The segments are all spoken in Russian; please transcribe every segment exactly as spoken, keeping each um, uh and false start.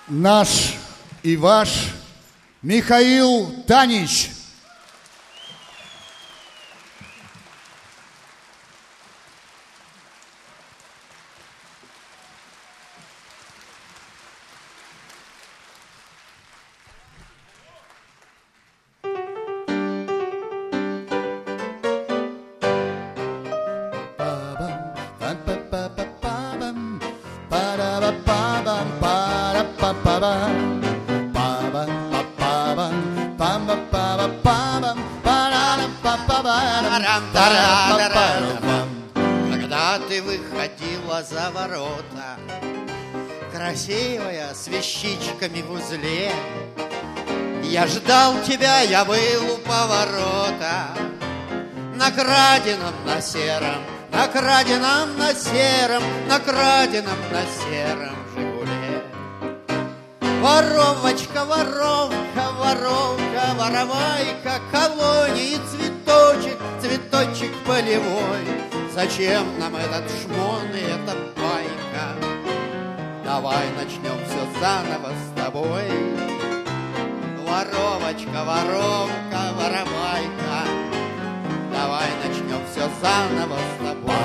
наш и ваш Михаил Танич. Когда ты выходила за ворота, красивая, с вещичками в узле, я ждал тебя, я был у поворота, на краденом, на сером, на краденом, на сером, на краденом, на сером Жигуле. Воровочка, воровка, воровка, воровайка, колонии цветочек, цветочек полевой. Зачем нам этот шмон и эта байка? Давай начнем все заново с тобой. Воровочка, воровка, воровайка, давай начнем все заново с тобой.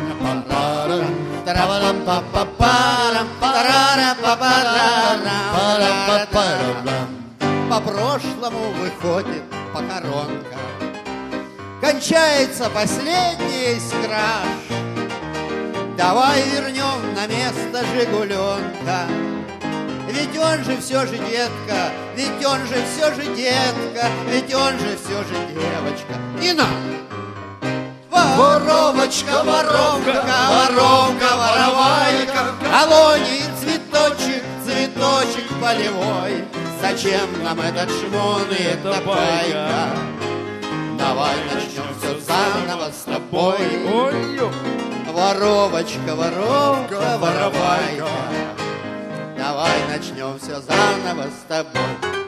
По прошлому выходит похоронка, кончается последняя из краж. Давай вернем на место Жигуленка, ведь он же все же детка, ведь он же все же детка, ведь он же все же девочка. И на! Воровочка, воровка, воровка, воровайка, колонии цветочек, цветочек полевой. Зачем нам этот шмон и эта байка? Давай начнем все заново с тобой. Воровочка, воровка, воровайка, давай начнем все заново с тобой.